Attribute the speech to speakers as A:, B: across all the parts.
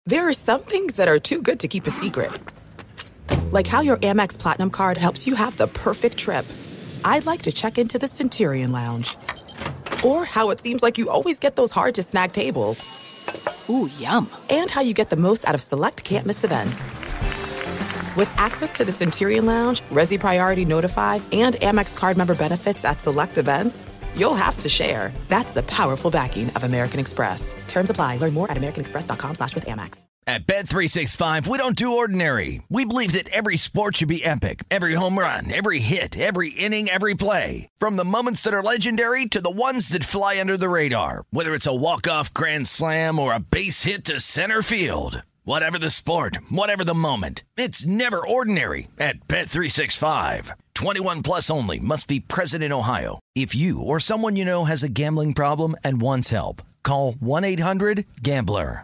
A: There are some things that are too good to keep a secret. Like how your Amex Platinum card helps you have the perfect trip. I'd like to check into the Centurion Lounge. Or how it seems like you always get those hard-to-snag tables.
B: Ooh, yum.
A: And how you get the most out of select can't-miss events. With access to the Centurion Lounge, Resi Priority Notified, and Amex card member benefits at select events, you'll have to share. That's the powerful backing of American Express. Terms apply. Learn more at americanexpress.com/withAmex.
C: At Bet365, we don't do ordinary. We believe that every sport should be epic. Every home run, every hit, every inning, every play. From the moments that are legendary to the ones that fly under the radar. Whether it's a walk-off grand slam or a base hit to center field. Whatever the sport, whatever the moment, it's never ordinary at Bet365. 21 plus only. Must be present in Ohio. If you or someone you know has a gambling problem and wants help, call 1-800-GAMBLER.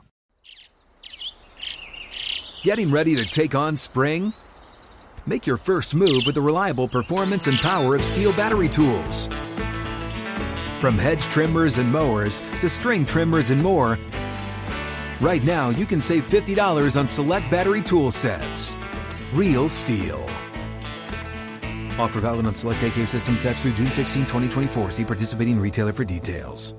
D: Getting ready to take on spring? Make your first move with the reliable performance and power of Steel battery tools. From hedge trimmers and mowers to string trimmers and more, right now you can save $50 on select battery tool sets. Real Steel. Offer valid on select AK system sets through June 16, 2024. See participating retailer for details.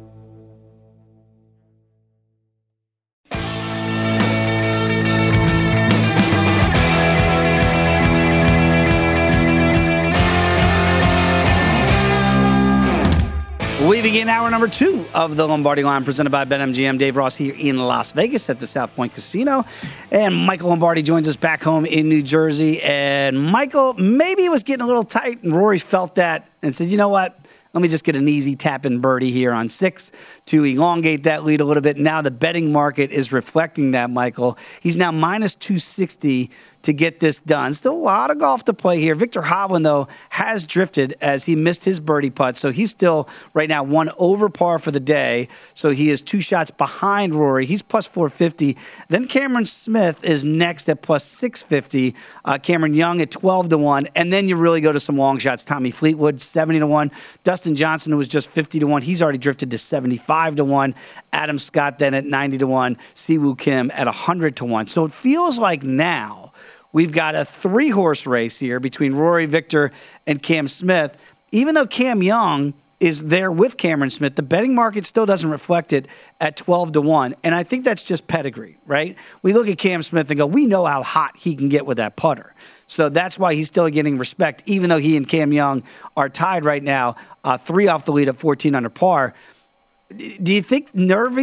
E: We begin hour number 2 of the Lombardi Line, presented by BetMGM. Dave Ross here in Las Vegas at the South Point Casino. And Michael Lombardi joins us back home in New Jersey. And Michael, maybe it was getting a little tight, and Rory felt that and said, you know what? Let me just get an easy tap-in birdie here on 6 to elongate that lead a little bit. Now the betting market is reflecting that, Michael. He's now minus 260 to get this done. Still a lot of golf to play here. Viktor Hovland, though, has drifted as he missed his birdie putt. So he's still right now 1 over par for the day. So he is 2 shots behind Rory. He's plus 450. Then Cameron Smith is next at plus 650. Cameron Young at 12-1. And then you really go to some long shots. Tommy Fleetwood, 70-1. Dustin Johnson, who was just 50-1. He's already drifted to 75-1. Adam Scott then at 90-1. Siwoo Kim at 100-1. So it feels like now we've got a 3-horse race here between Rory, Viktor, and Cam Smith. Even though Cam Young is there with Cameron Smith, the betting market still doesn't reflect it at 12-1. And I think that's just pedigree, right? We look at Cam Smith and go, we know how hot he can get with that putter. So that's why he's still getting respect, even though he and Cam Young are tied right now, 3 off the lead at 14 under par. Do you think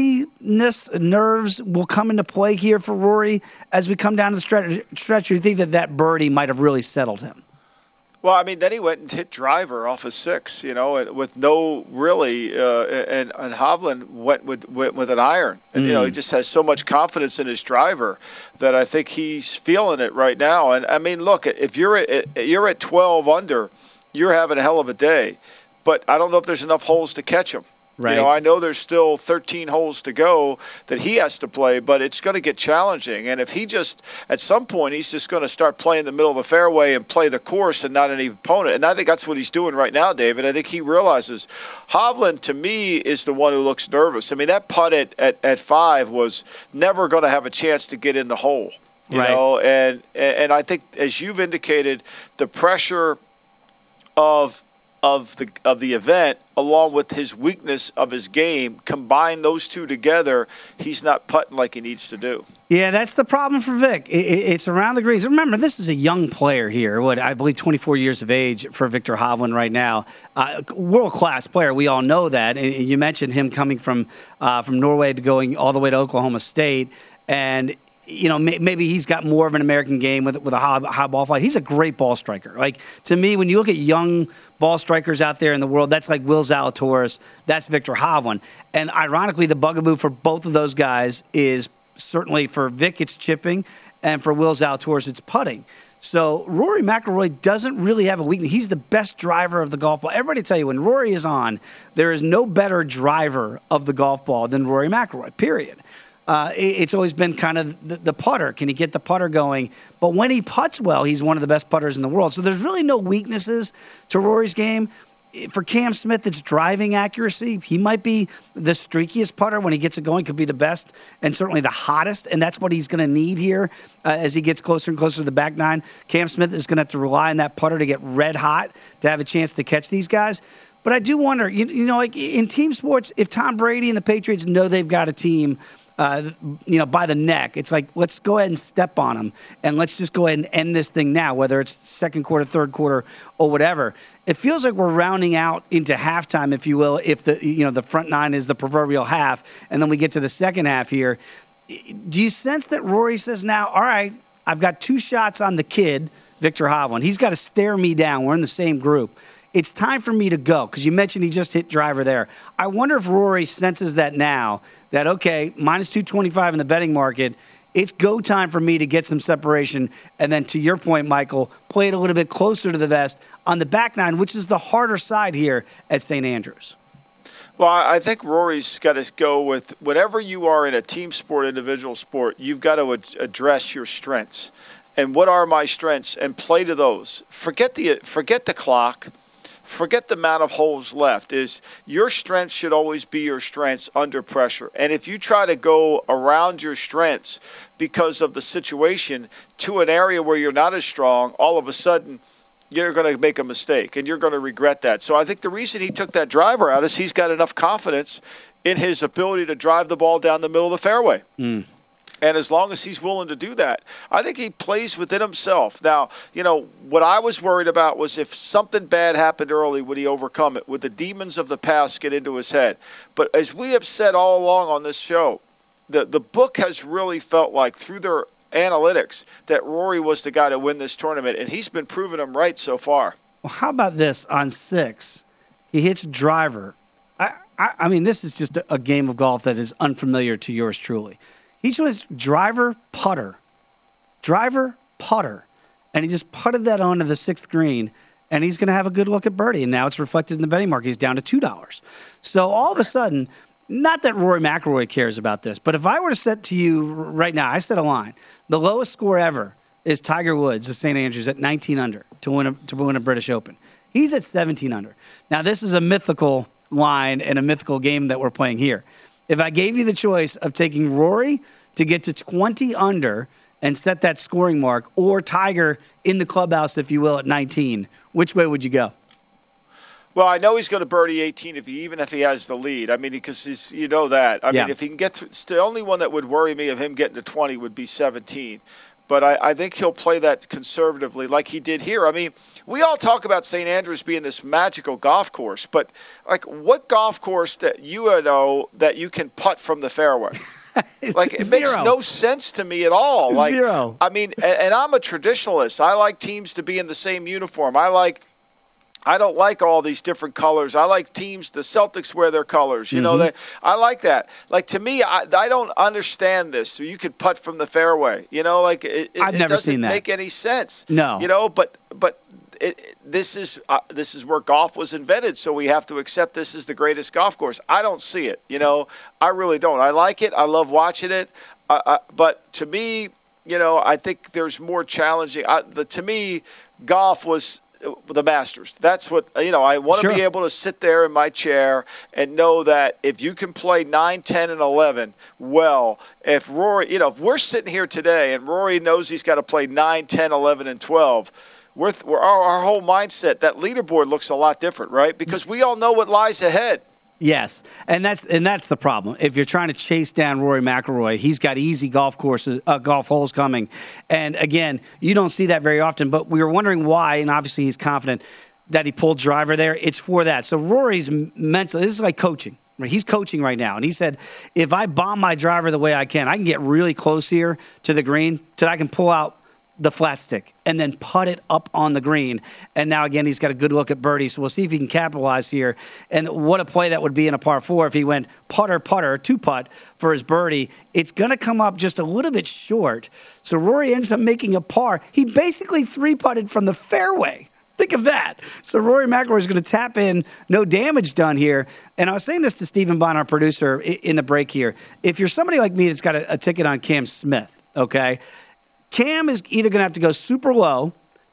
E: nerves will come into play here for Rory as we come down to the stretch? Or do you think that birdie might have really settled him?
F: Well, I mean, then he went and hit driver off of 6, with no really, and Hovland went with an iron. And, he just has so much confidence in his driver that I think he's feeling it right now. And, I mean, look, if you're at 12 under, you're having a hell of a day. But I don't know if there's enough holes to catch him.
E: Right.
F: I know there's still 13 holes to go that he has to play, but it's going to get challenging. And if he just, at some point, he's just going to start playing the middle of the fairway and play the course and not any opponent. And I think that's what he's doing right now, David. I think he realizes Hovland, to me, is the one who looks nervous. I mean, that putt at 5 was never going to have a chance to get in the hole. You know, and I think, as you've indicated, the pressure of the event, along with his weakness of his game, combine those two together, he's not putting like he needs to do.
E: Yeah, that's the problem for Vic. It's around the greens. Remember, this is a young player here. I believe 24 years of age for Viktor Hovland right now. World-class player. We all know that. And you mentioned him coming from Norway to going all the way to Oklahoma State. And maybe he's got more of an American game with a high ball flight. He's a great ball striker. Like, to me, when you look at young ball strikers out there in the world, that's like Will Zalatoris. That's Viktor Hovland. And ironically, the bugaboo for both of those guys is certainly for Vic, it's chipping, and for Will Zalatoris, it's putting. So Rory McIlroy doesn't really have a weakness. He's the best driver of the golf ball. Everybody tell you, when Rory is on, there is no better driver of the golf ball than Rory McIlroy, period. It's always been kind of the putter. Can he get the putter going? But when he putts well, he's one of the best putters in the world. So there's really no weaknesses to Rory's game. for Cam Smith, it's driving accuracy. He might be the streakiest putter when he gets it going, could be the best and certainly the hottest, and that's what he's going to need here as he gets closer and closer to the back nine. Cam Smith is going to have to rely on that putter to get red hot to have a chance to catch these guys. But I do wonder, like in team sports, if Tom Brady and the Patriots know they've got a team by the neck, it's like, let's go ahead and step on them, and let's just go ahead and end this thing now, whether it's second quarter, third quarter, or whatever. It feels like we're rounding out into halftime, if you will, if the front nine is the proverbial half, and then we get to the second half here. Do you sense that Rory says now, all right, I've got 2 shots on the kid, Victor Hovland. He's got to stare me down. We're in the same group. It's time for me to go, because you mentioned he just hit driver there. I wonder if Rory senses that now, that, okay, minus 225 in the betting market, it's go time for me to get some separation. And then to your point, Michael, play it a little bit closer to the vest on the back nine, which is the harder side here at St. Andrews.
F: Well, I think Rory's got to go with whatever you are in a team sport, individual sport, you've got to address your strengths. And what are my strengths? And play to those. Forget the clock. Forget the amount of holes left. Is your strengths should always be your strengths under pressure. And if you try to go around your strengths because of the situation to an area where you're not as strong, all of a sudden you're going to make a mistake and you're going to regret that. So I think the reason he took that driver out is he's got enough confidence in his ability to drive the ball down the middle of the fairway. And as long as he's willing to do that, I think he plays within himself. Now, what I was worried about was if something bad happened early, would he overcome it? Would the demons of the past get into his head? But as we have said all along on this show, the book has really felt like through their analytics that Rory was the guy to win this tournament, and he's been proving them right so far.
E: Well, how about this on 6? He hits driver. I mean, this is just a game of golf that is unfamiliar to yours truly. He chose driver, putter, and he just putted that onto the 6th green, and he's going to have a good look at birdie, and now it's reflected in the betting market. He's down to $2. So all of a sudden, not that Rory McIlroy cares about this, but if I were to set to you right now, I set a line. The lowest score ever is Tiger Woods of St. Andrews at 19 under to win a British Open. He's at 17 under. Now, this is a mythical line and a mythical game that we're playing here. If I gave you the choice of taking Rory to get to 20 under and set that scoring mark, or Tiger in the clubhouse, if you will, at 19, which way would you go?
F: Well, I know he's going to birdie 18 even if he has the lead. I mean, because that. I mean, if he can get through, the only one that would worry me of him getting to 20 would be 17. But I think he'll play that conservatively like he did here. I mean, we all talk about St. Andrews being this magical golf course, but like what golf course that you know that you can putt from the fairway? Like it makes no sense to me at all. Like,
E: Zero.
F: I mean, and I'm a traditionalist. I like teams to be in the same uniform. I don't like all these different colors. I like teams, the Celtics wear their colors. I like that. Like, to me, I don't understand this. So you could putt from the fairway.
E: I've never seen that.
F: It doesn't make any sense.
E: No.
F: But this is where golf was invented, so we have to accept this as the greatest golf course. I don't see it. I really don't. I like it. I love watching it. But to me, I think there's more challenging. To me, golf was the Masters. That's what, I want to be able to sit there in my chair and know that if you can play 9, 10, and 11 well, if Rory, if we're sitting here today and Rory knows he's got to play 9, 10, 11, and 12, our whole mindset, that leaderboard looks a lot different, right? Because we all know what lies ahead.
E: Yes, and that's the problem. If you're trying to chase down Rory McIlroy, he's got easy golf holes coming. And again, you don't see that very often, but we were wondering why, and obviously he's confident that he pulled driver there. It's for that. So Rory's mental, this is like coaching. He's coaching right now, and he said, if I bomb my driver the way I can get really close here to the green so I can pull out the flat stick and then putt it up on the green. And now, again, he's got a good look at birdie, so we'll see if he can capitalize here. And what a play that would be in a par 4 if he went putter, 2-putt for his birdie. It's going to come up just a little bit short. So Rory ends up making a par. He basically 3-putted from the fairway. Think of that. So Rory McIlroy is going to tap in, no damage done here. And I was saying this to Stephen Bond, our producer, in the break here. If you're somebody like me that's got a ticket on Cam Smith, okay, Cam is either going to have to go super low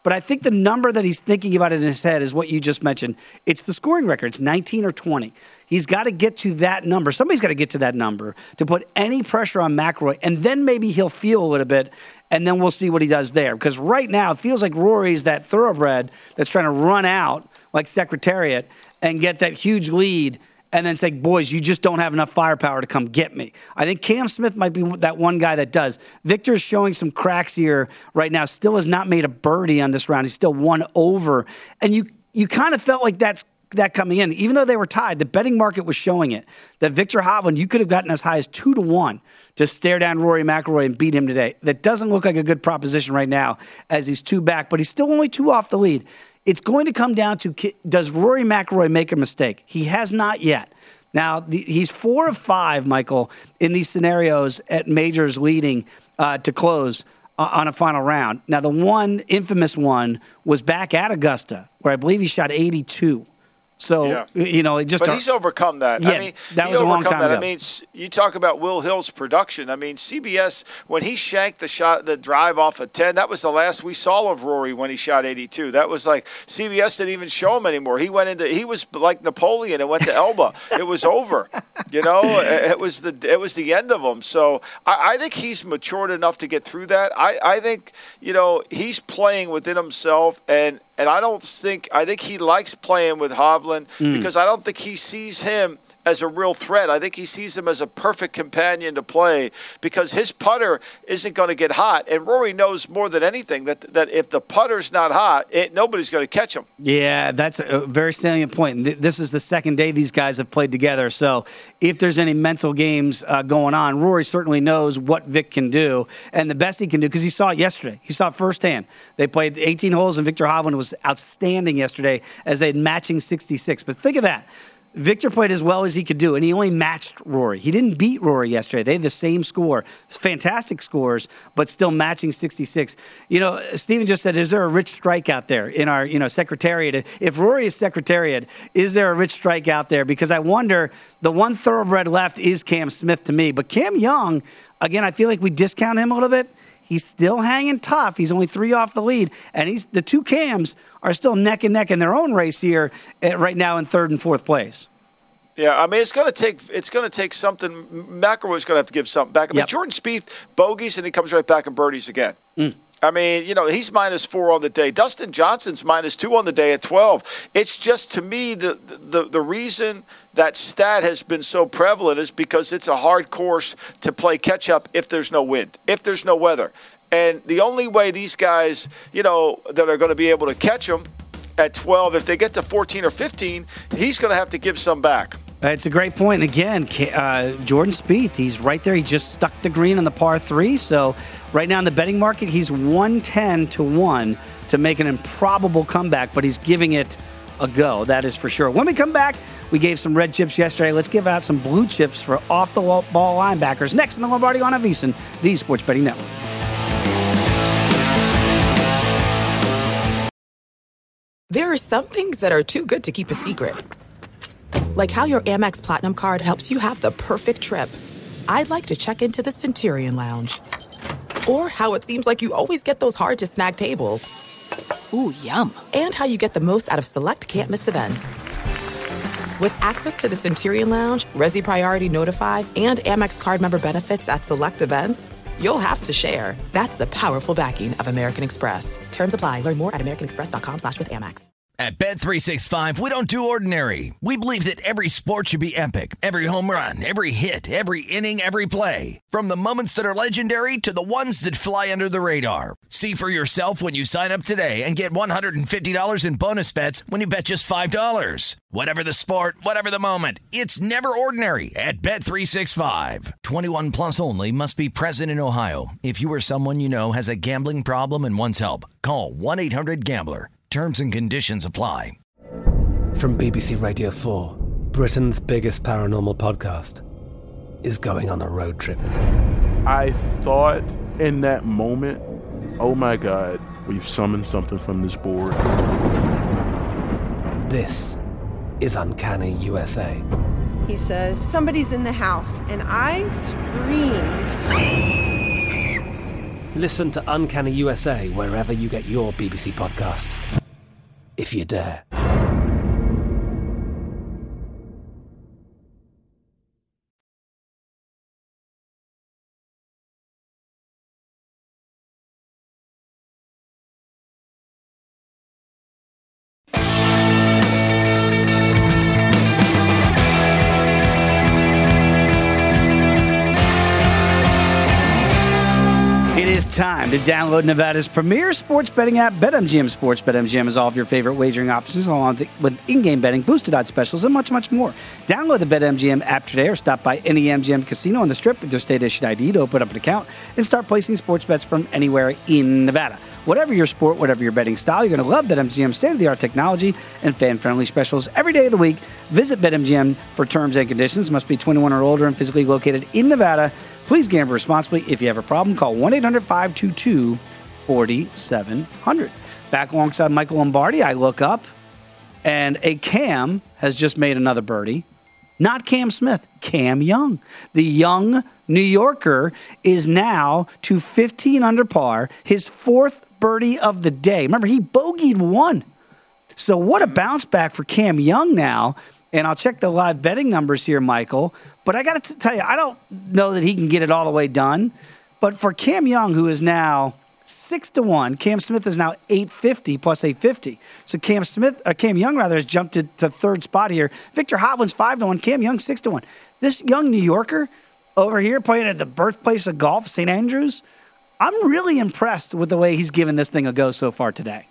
E: But I think the number that he's thinking about in his head is what you just mentioned. It's the scoring record. It's 19 or 20. He's got to get to that number. Somebody's got to get to that number to put any pressure on McIlroy, and then maybe he'll feel a little bit, and then we'll see what he does there. Because right now it feels like Rory's that thoroughbred that's trying to run out like Secretariat and get that huge lead and then say, boys, you just don't have enough firepower to come get me. I think Cam Smith might be that one guy that does. Victor's showing some cracks here right now. Still has not made a birdie on this round. He's still 1 over. And you kind of felt like that coming in. Even though they were tied, the betting market was showing it. That Viktor Hovland, you could have gotten as high as 2-1 to stare down Rory McIlroy and beat him today. That doesn't look like a good proposition right now as he's 2 back, but he's still only 2 off the lead. It's going to come down to, does Rory McIlroy make a mistake? He has not yet. Now, he's 4 of 5, Michael, in these scenarios at majors leading to close on a final round. Now, the one infamous one was back at Augusta, where I believe he shot 82. So, it just...
F: But he's overcome that.
E: Yeah,
F: I mean,
E: that was a long time ago.
F: I mean, you talk about Will Hill's production. I mean, CBS, when he shanked the drive off of 10, that was the last we saw of Rory when he shot 82. That was like, CBS didn't even show him anymore. He was like Napoleon and went to Elba. It was over. It was the end of him. So I think he's matured enough to get through that. I think, he's playing within himself, and I think he likes playing with Hovland because I don't think he sees him as a real threat. I think he sees him as a perfect companion to play because his putter isn't going to get hot. And Rory knows more than anything that if the putter's not hot, nobody's going to catch him.
E: Yeah, that's a very salient point. This is the second day these guys have played together. So if there's any mental games going on, Rory certainly knows what Vic can do and the best he can do because he saw it yesterday. He saw it firsthand. They played 18 holes and Viktor Hovland was outstanding yesterday as they had matching 66. But think of that. Victor played as well as he could do, and he only matched Rory. He didn't beat Rory yesterday. They had the same score. Fantastic scores, but still matching 66. Steven just said, is there a rich strike out there in our, Secretariat? If Rory is Secretariat, is there a rich strike out there? Because I wonder, the one thoroughbred left is Cam Smith to me. But Cam Young, again, I feel like we discount him a little bit. He's still hanging tough. He's only 3 off the lead. And the 2 Cams are still neck and neck in their own race here right now in 3rd and 4th place.
F: Yeah, I mean, it's going to take something. McIlroy's going to have to give something back. I mean, Jordan Spieth bogeys and he comes right back and birdies again. I mean, he's -4 on the day. Dustin Johnson's -2 on the day at 12. It's just, to me, the reason that stat has been so prevalent is because it's a hard course to play catch-up if there's no wind, if there's no weather. And the only way these guys, that are going to be able to catch him at 12, if they get to 14 or 15, he's going to have to give some back.
E: It's a great point. And again, Jordan Spieth, he's right there. He just stuck the green on the par 3. So right now in the betting market, he's 110-1 to make an improbable comeback, but he's giving it a go. That is for sure. When we come back, we gave some red chips yesterday. Let's give out some blue chips for off-the-ball linebackers. Next on the Lombardi on VSiN, the Sports Betting Network.
A: There are some things that are too good to keep a secret. Like how your Amex Platinum card helps you have the perfect trip. I'd like to check into the Centurion Lounge. Or how it seems like you always get those hard-to-snag tables.
B: Ooh, yum.
A: And how you get the most out of select can't-miss events. With access to the Centurion Lounge, Resi Priority Notified, and Amex card member benefits at select events, you'll have to share. That's the powerful backing of American Express. Terms apply. Learn more at americanexpress.com/withAmex.
C: At Bet365, we don't do ordinary. We believe that every sport should be epic. Every home run, every hit, every inning, every play. From the moments that are legendary to the ones that fly under the radar. See for yourself when you sign up today and get $150 in bonus bets when you bet just $5. Whatever the sport, whatever the moment, it's never ordinary at Bet365. 21 plus only. Must be present in Ohio. If you or someone you know has a gambling problem and wants help, call 1-800-GAMBLER. Terms and conditions apply.
G: From BBC Radio 4, Britain's biggest paranormal podcast is going on a road trip.
H: I thought in that moment, oh my God, we've summoned something from this board.
G: This is Uncanny USA.
I: He says, somebody's in the house, and I screamed.
G: Listen to Uncanny USA wherever you get your BBC podcasts, if you dare.
E: It's time to download Nevada's premier sports betting app, BetMGM Sports. BetMGM has all of your favorite wagering options along with in-game betting, boosted odds specials, and much, much more. Download the BetMGM app today or stop by any MGM casino on the Strip with your state-issued ID to open up an account and start placing sports bets from anywhere in Nevada. Whatever your sport, whatever your betting style, you're going to love BetMGM's state-of-the-art technology and fan-friendly specials every day of the week. Visit BetMGM for terms and conditions. Must be 21 or older and physically located in Nevada. Please gamble responsibly. If you have a problem, call 1-800-522-4700. Back alongside Michael Lombardi, I look up, and a Cam has just made another birdie. Not Cam Smith, Cam Young. The young New Yorker is now to 15 under par, his fourth birdie of the day. Remember, he bogeyed one. So what a bounce back for Cam Young now. And I'll check the live betting numbers here, Michael. But I got to tell you, I don't know that he can get it all the way done. But for Cam Young, who is now 6-1, Cam Smith is now 850 plus 850. So Cam Young has jumped to third spot here. Victor Hovland's 5-1, Cam Young 6-1. This young New Yorker over here playing at the birthplace of golf, St. Andrews, I'm really impressed with the way he's given this thing a go so far today.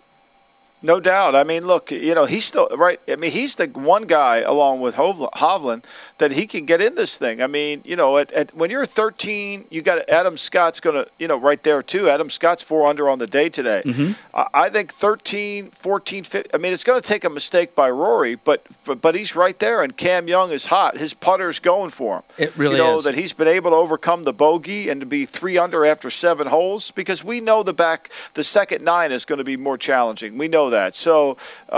F: No doubt. I mean, look, he's still right. I mean, he's the one guy along with Hovland that he can get in this thing. I mean, when you're 13, you got Adam Scott's going to, right there too. Adam Scott's 4 under on the day today. Mm-hmm. I think 13, 14, 15. I mean, it's going to take a mistake by Rory, but he's right there, and Cam Young is hot. His putter's going for him.
E: It really is.
F: That he's been able to overcome the bogey and to be 3 under after 7 holes, because we know the second 9 is going to be more challenging. We know that. So,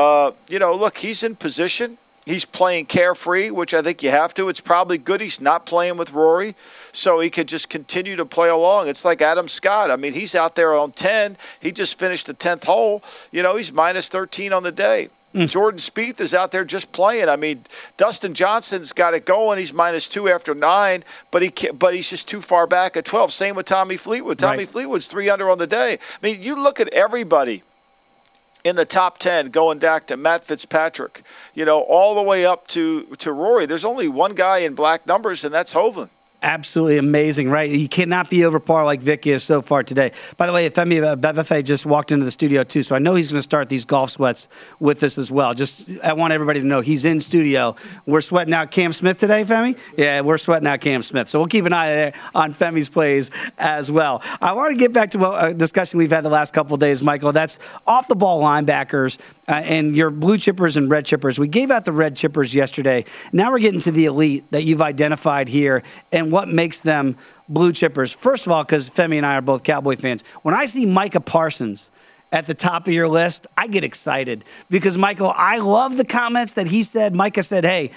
F: look, he's in position. He's playing carefree, which I think you have to. It's probably good he's not playing with Rory, so he could just continue to play along. It's like Adam Scott. I mean, he's out there on 10. He just finished the 10th hole. He's minus 13 on the day. Jordan Spieth is out there just playing. I mean, Dustin Johnson's got it going. He's minus 2 after 9, but he's just too far back at 12. Same with Tommy Fleetwood. Tommy Fleetwood's 3 under on the day. I mean, you look at everybody in the top 10, going back to Matt Fitzpatrick, all the way up to Rory. There's only one guy in black numbers, and that's Hovland.
E: Absolutely amazing, right? He cannot be over par like Vic is so far today. By the way, Femi Bebefe just walked into the studio too, so I know he's going to start these golf sweats with us as well. I want everybody to know he's in studio. We're sweating out Cam Smith today, Femi? Yeah, we're sweating out Cam Smith. So we'll keep an eye on Femi's plays as well. I want to get back to a discussion we've had the last couple of days, Michael. That's off-the-ball linebackers and your blue chippers and red chippers. We gave out the red chippers yesterday. Now we're getting to the elite that you've identified here and what makes them blue chippers. First of all, because Femi and I are both Cowboy fans, when I see Micah Parsons at the top of your list, I get excited because, Michael, I love the comments that he said. Micah said, hey,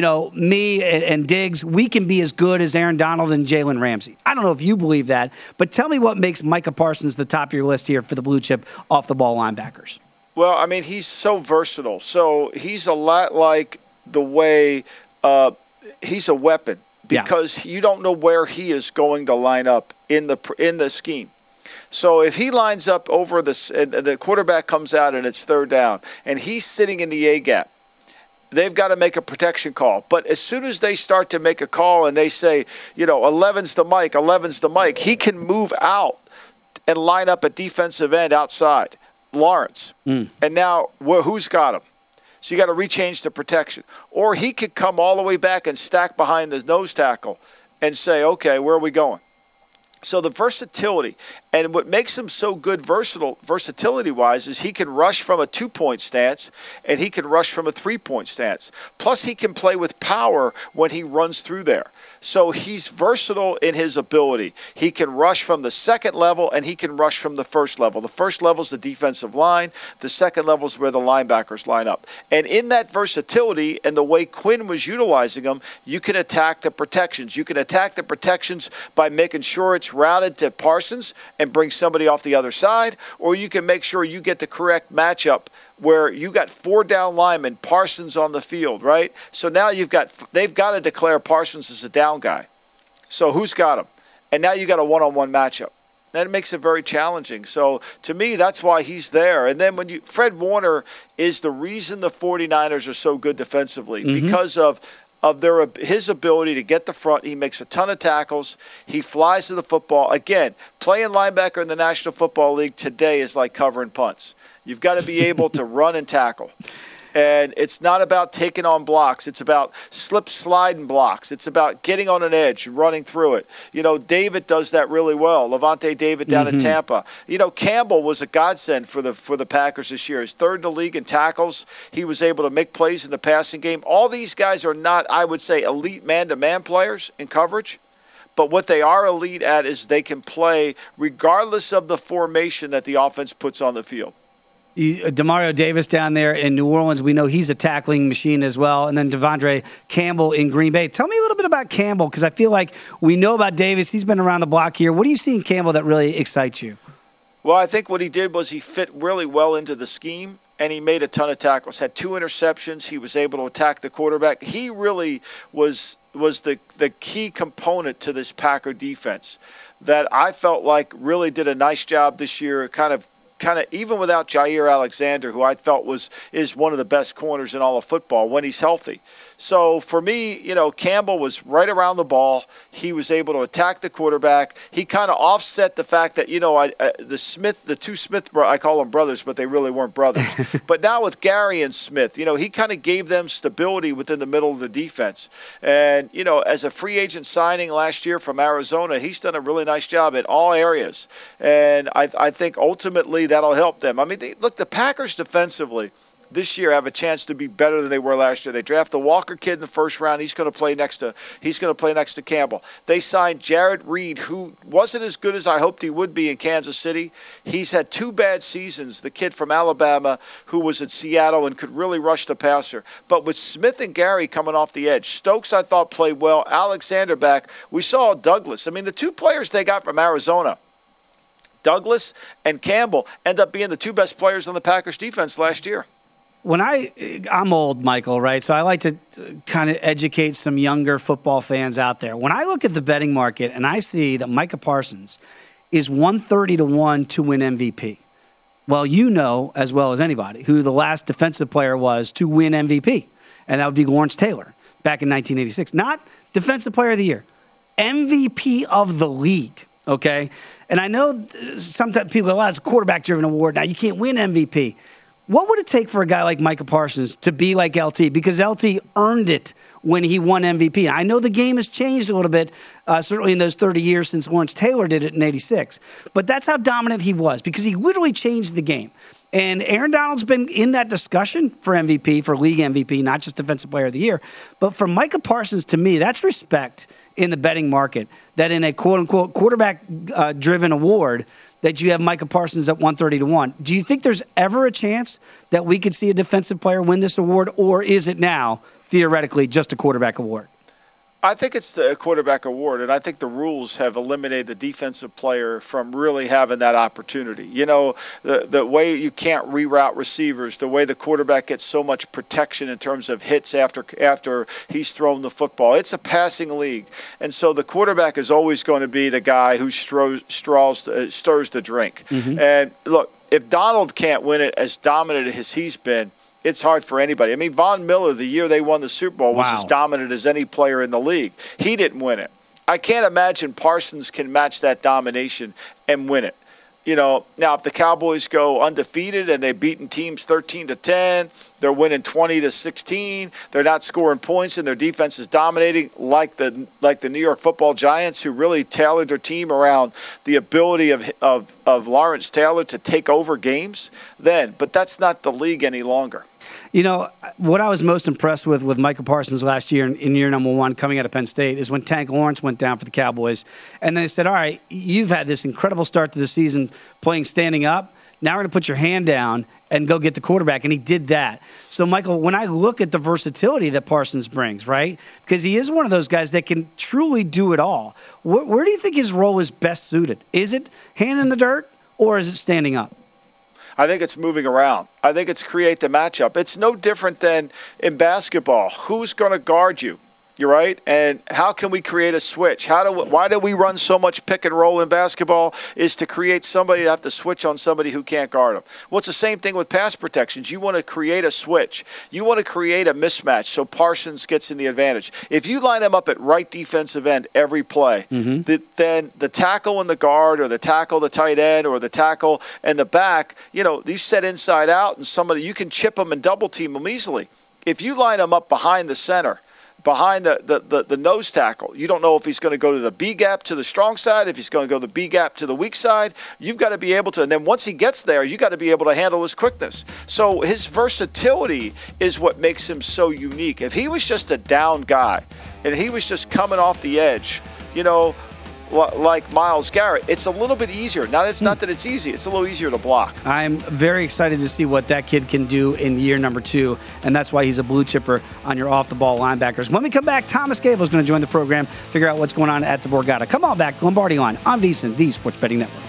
E: me and Diggs, we can be as good as Aaron Donald and Jalen Ramsey. I don't know if you believe that, but tell me what makes Micah Parsons the top of your list here for the blue chip off-the-ball linebackers.
F: Well, I mean, he's so versatile. So he's a lot like the way he's a weapon because you don't know where he is going to line up in the scheme. So if he lines up over this, and the quarterback comes out and it's third down, and he's sitting in the A gap, they've got to make a protection call. But as soon as they start to make a call and they say, 11's the Mike, he can move out and line up a defensive end outside. Lawrence. And now who's got him? So you got to rechange the protection. Or he could come all the way back and stack behind the nose tackle and say, okay, where are we going? So the versatility, and what makes him so good versatility-wise is he can rush from a 2-point stance and he can rush from a 3-point stance. Plus he can play with power when he runs through there. So he's versatile in his ability. He can rush from the second level and he can rush from the first level. The first level is the defensive line. The second level is where the linebackers line up. And in that versatility and the way Quinn was utilizing them, you can attack the protections. You can attack the protections by making sure it's gets routed to Parsons and brings somebody off the other side, or you can make sure you get the correct matchup where you got 4 down linemen, Parsons on the field, right? So now they've got to declare Parsons as a down guy. So who's got him? And now you got a one-on-one matchup. That makes it very challenging. So to me, that's why he's there. And then Fred Warner is the reason the 49ers are so good defensively, because of his ability to get the front. He makes a ton of tackles. He flies to the football. Again, playing linebacker in the National Football League today is like covering punts. You've got to be able to run and tackle. And it's not about taking on blocks. It's about sliding blocks. It's about getting on an edge, running through it. David does that really well. Levante David down in Tampa. Campbell was a godsend for the Packers this year. He's third in the league in tackles. He was able to make plays in the passing game. All these guys are not, I would say, elite man-to-man players in coverage. But what they are elite at is they can play regardless of the formation that the offense puts on the field.
E: Demario Davis down there in New Orleans, we know he's a tackling machine as well. And then Devondre Campbell in Green Bay. Tell me a little bit about Campbell, because I feel like we know about Davis. He's been around the block here. What do you see in Campbell that really excites you?
F: Well, I think what he did was he fit really well into the scheme, and he made a ton of tackles. Had 2 interceptions. He was able to attack the quarterback. He really was the key component to this Packer defense that I felt like really did a nice job this year, kind of even without Jair Alexander, who I felt is one of the best corners in all of football when he's healthy. So for me, Campbell was right around the ball. He was able to attack the quarterback. He kind of offset the fact that, the two Smith, I call them brothers, but they really weren't brothers. But now with Gary and Smith, he kind of gave them stability within the middle of the defense. And, as a free agent signing last year from Arizona, he's done a really nice job in all areas. And I think ultimately that'll help them. I mean, the Packers defensively this year have a chance to be better than they were last year. They draft the Walker kid in the first round. He's going to play next to Campbell. They signed Jared Reed, who wasn't as good as I hoped he would be in Kansas City. He's had 2 bad seasons. The kid from Alabama who was at Seattle and could really rush the passer. But with Smith and Gary coming off the edge, Stokes I thought played well. Alexander back. We saw Douglas. I mean, the 2 players they got from Arizona, Douglas and Campbell, end up being the 2 best players on the Packers defense last year.
E: When I'm old, Michael, right? So I like to kind of educate some younger football fans out there. When I look at the betting market and I see that Micah Parsons is 130-1 to win MVP, well, you know as well as anybody who the last defensive player was to win MVP, and that would be Lawrence Taylor back in 1986. Not defensive player of the year, MVP of the league, okay? And I know sometimes people go, well, it's a quarterback-driven award. Now, you can't win MVP. What would it take for a guy like Micah Parsons to be like LT? Because LT earned it when he won MVP. I know the game has changed a little bit, certainly in those 30 years since Lawrence Taylor did it in 86. But that's how dominant he was, because he literally changed the game. And Aaron Donald's been in that discussion for MVP, for league MVP, not just Defensive Player of the Year. But for Micah Parsons, to me, that's respect in the betting market, that in a quote-unquote quarterback-driven award, that you have Micah Parsons at 130-1. Do you think there's ever a chance that we could see a defensive player win this award, or is it now, theoretically, just a quarterback award?
F: I think it's the quarterback award, and I think the rules have eliminated the defensive player from really having that opportunity. The way you can't reroute receivers, the way the quarterback gets so much protection in terms of hits after he's thrown the football. It's a passing league, and so the quarterback is always going to be the guy who stirs the drink. Mm-hmm. And look, if Donald can't win it as dominant as he's been, it's hard for anybody. I mean, Von Miller, the year they won the Super Bowl, was as dominant as any player in the league. He didn't win it. I can't imagine Parsons can match that domination and win it. Now if the Cowboys go undefeated and they've beaten teams 13-10, they're winning 20-16, they're not scoring points and their defense is dominating like the New York Football Giants, who really tailored their team around the ability of Lawrence Taylor to take over games, but that's not the league any longer.
E: What I was most impressed with Micah Parsons last year in year number 1 coming out of Penn State is when Tank Lawrence went down for the Cowboys. And they said, all right, you've had this incredible start to the season playing standing up. Now we're going to put your hand down and go get the quarterback, and he did that. So, Michael, when I look at the versatility that Parsons brings, right, because he is one of those guys that can truly do it all, where do you think his role is best suited? Is it hand in the dirt, or is it standing up?
F: I think it's moving around. I think it's create the matchup. It's no different than in basketball. Who's going to guard you? You're right. And how can we create a switch? Why do we run so much pick and roll in basketball? Is to create somebody to have to switch on somebody who can't guard them. Well, it's the same thing with pass protections. You want to create a switch. You want to create a mismatch so Parsons gets in the advantage. If you line him up at right defensive end every play, then the tackle and the guard, or the tackle, the tight end, or the tackle and the back, these set inside out, and you can chip them and double team them easily. If you line them up behind the center, behind the nose tackle, you don't know if he's going to go to the B gap to the strong side, if he's going to go the B gap to the weak side. You've got to be able to, and then once he gets there, you got to be able to handle his quickness. So his versatility is what makes him so unique. If he was just a down guy and he was just coming off the edge, like Myles Garrett, it's a little bit easier. Now, it's not that it's easy. It's a little easier to block.
E: I'm very excited to see what that kid can do in year number 2, and that's why he's a blue chipper on your off-the-ball linebackers. When we come back, Thomas Gable is going to join the program, figure out what's going on at the Borgata. Come on back, Lombardi Line on VSiN, the Sports Betting Network.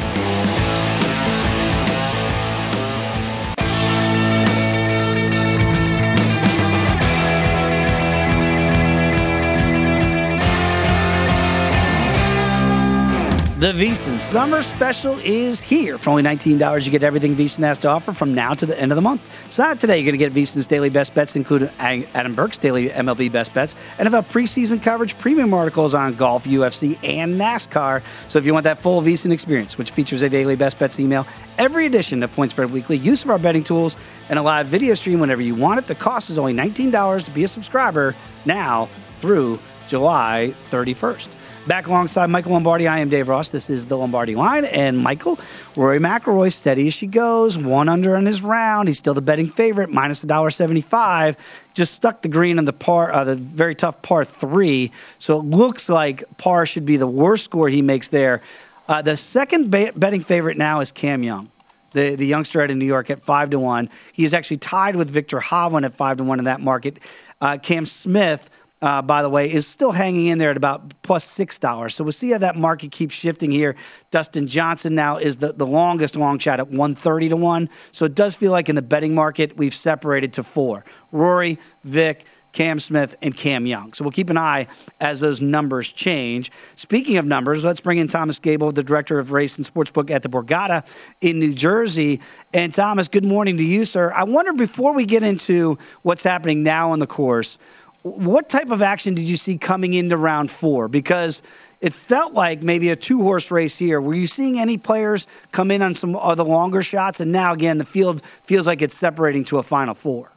E: The VSiN Summer Special is here. For only $19, you get everything VSiN has to offer from now to the end of the month. Sign up today. You're going to get VSiN's daily best bets, including Adam Burke's daily MLB best bets, NFL preseason coverage, premium articles on golf, UFC, and NASCAR. So if you want that full VSiN experience, which features a daily best bets email, every edition of Point Spread Weekly, use of our betting tools, and a live video stream whenever you want it, the cost is only $19 to be a subscriber now through July 31st. Back alongside Michael Lombardi, I am Dave Ross. This is the Lombardi Line. And Michael, Rory McIlroy, steady as she goes. 1 under on his round. He's still the betting favorite, minus $1.75. Just stuck the green on the very tough par 3. So it looks like par should be the worst score he makes there. The second betting favorite now is Cam Young, the youngster out of New York at 5-1. He is actually tied with Victor Hovland at 5-1 in that market. Cam Smith, by the way, is still hanging in there at about plus $6. So we'll see how that market keeps shifting here. Dustin Johnson now is the longest long shot at 130-1. So it does feel like in the betting market, we've separated to 4. Rory, Vic, Cam Smith, and Cam Young. So we'll keep an eye as those numbers change. Speaking of numbers, let's bring in Thomas Gable, the director of race and sportsbook at the Borgata in New Jersey. And Thomas, good morning to you, sir. I wonder, before we get into what's happening now on the course, what type of action did you see coming into round 4? Because it felt like maybe a 2-horse race here. Were you seeing any players come in on some of the longer shots? And now, again, the field feels like it's separating to a Final 4.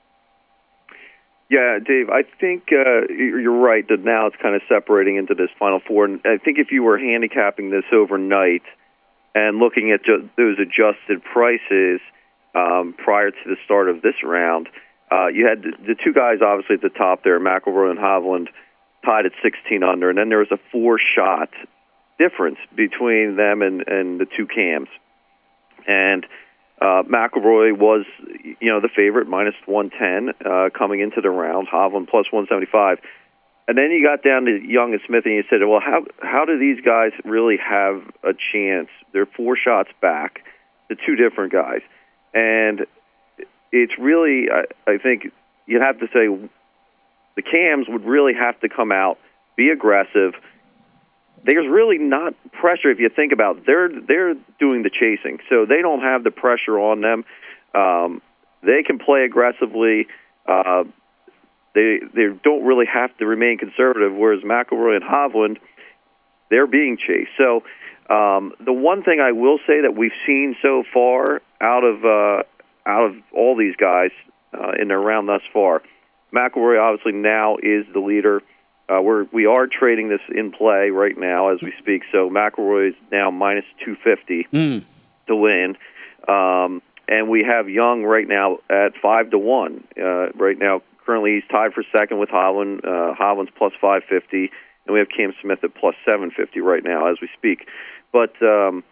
I: Yeah, Dave, I think you're right that now it's kind of separating into this Final 4. And I think if you were handicapping this overnight and looking at those adjusted prices prior to the start of this round, you had the 2 guys obviously at the top there, McIlroy and Hovland, tied at 16 under, and then there was a 4-shot difference between them and the 2 Cams. And McIlroy was, the favorite, minus 110 coming into the round, Hovland plus 175. And then you got down to Young and Smith, and you said, well, how do these guys really have a chance? They're 4 shots back, the 2 different guys. And it's really, I think you'd have to say the Cams would really have to come out, be aggressive. There's really not pressure if you think about it. They're doing the chasing, so they don't have the pressure on them. They can play aggressively. They don't really have to remain conservative, whereas McIlroy and Hovland, they're being chased. So the one thing I will say that we've seen so far out of all these guys in their round thus far, McIlroy obviously now is the leader. We are trading this in play right now as we speak. So McIlroy is now minus 250 to win, and we have Young right now at 5-1. Right now, currently he's tied for second with Hovland. Hovland's plus 550, and we have Cam Smith at plus 750 right now as we speak. But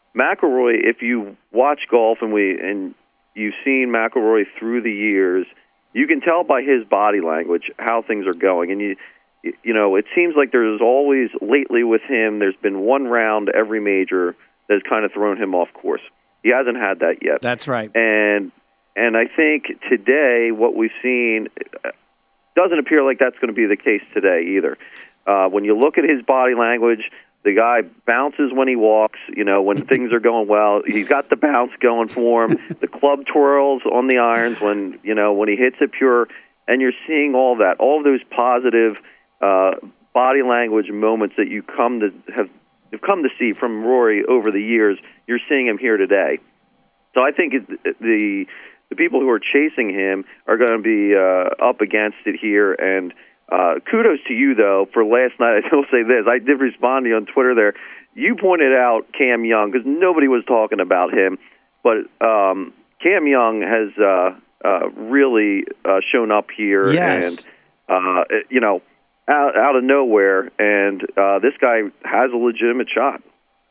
I: McIlroy, if you watch golf and you've seen McIlroy through the years, you can tell by his body language how things are going. And you know, it seems like there's always, lately with him, there's been one round every major that has kind of thrown him off course. He hasn't had that yet.
E: That's right.
I: And I think today what we've seen doesn't appear like that's going to be the case today either. When you look at his body language, the guy bounces when he walks. You know, when things are going well, he's got the bounce going for him. The club twirls on the irons when he hits it pure, and you're seeing all that, all of those positive body language moments that you've come to see from Rory over the years. You're seeing him here today. So I think the people who are chasing him are going to be up against it here. And kudos to you, though, for last night. I will say this. I did respond to you on Twitter there. You pointed out Cam Young because nobody was talking about him. But Cam Young has really shown up here.
E: Yes.
I: And, out of nowhere. And this guy has a legitimate shot.